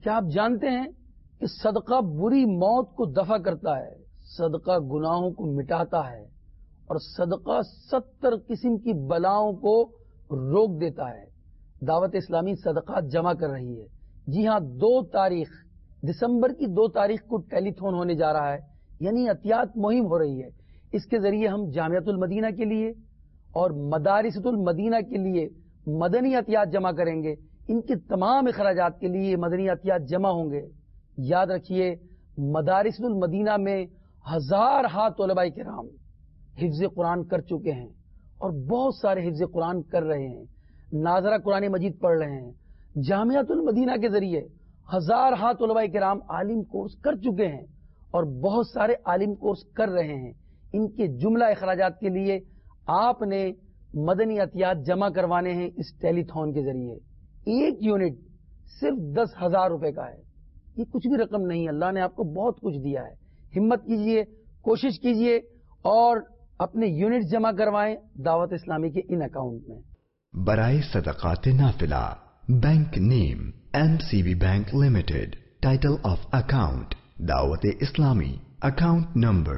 क्या आप जानते हैं कि सदका बुरी मौत को दफा करता है, सदका गुनाहों को मिटाता है और सदका 70 किस्म की बलाओं को रोक देता है। दावत इस्लामी सदका जमा कर रही है। जी हां, 2 तारीख दिसंबर की 2 तारीख को टेलीथॉन होने जा रहा है, यानी अतियात मुहिम हो रही है। इसके जरिए हम जामियातुल मदीना के लिए और मदारिसतुल मदीना के लिए मदनी अतियात जमा करेंगे। इनके तमाम अखराजात के लिए मदनी अतियात जमा होंगे। याद रखिए, मदारिसतुल मदीना में 1000 तलबाए किराम हिफ्ज़ कुरान कर चुके हैं और बहुत सारे हिफ्ज़ कुरान कर रहे हैं, नाज़रा कुरान मजीद पढ़ रहे हैं। जामियातुल मदीना के जरिए 1000 तलबाए किराम आलिम कोर्स कर चुके हैं और बहुत सारे आलिम कोर्स कर रहे हैं। इनके जुमला अखराजात के लिए आपने मदनी अतियात जमा करवाने हैं इस टेलीथॉन के जरिए। एक यूनिट सिर्फ 10,000 रुपए का है। ये कुछ भी रकम नहीं, अल्लाह ने आपको बहुत कुछ दिया है। हिम्मत कीजिए, कोशिश कीजिए और अपने यूनिट जमा करवाएं दावत इस्लामी के इन अकाउंट में। बराए सदकात नाफिला, bank name MCB bank limited, title of account Dawat Islami, account number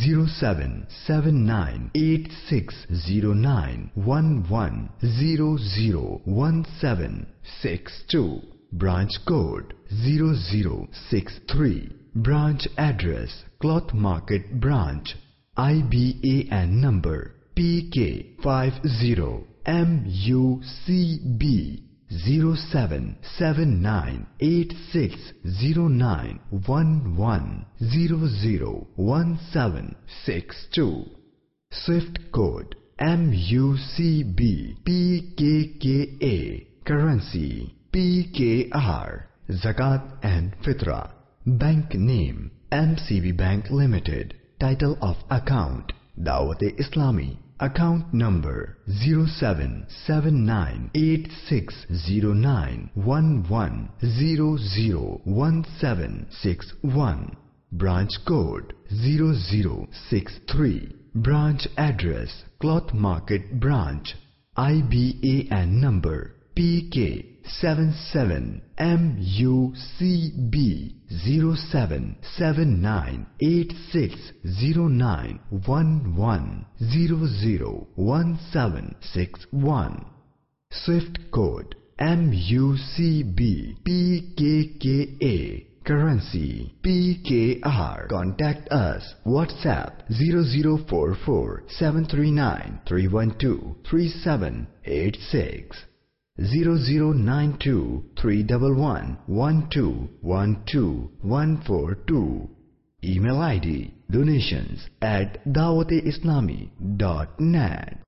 0779860911001762, branch code 0063, branch address cloth market branch, IBAN number PK50 MUCB 0779860911001762, swift code MUCB PKKA, currency PKR, ज़कात एंड फित्रा, bank name MCB bank limited, title of account Dawat Islami, account number 0779860911001761, branch code 0063, branch address cloth market branch, IBAN number PK77 MUCB 0779860911001761, swift code MUCB PKKA, currency PKR. Contact us WhatsApp 0044739312386 009231112142. Email ID donations@dawat-islami.net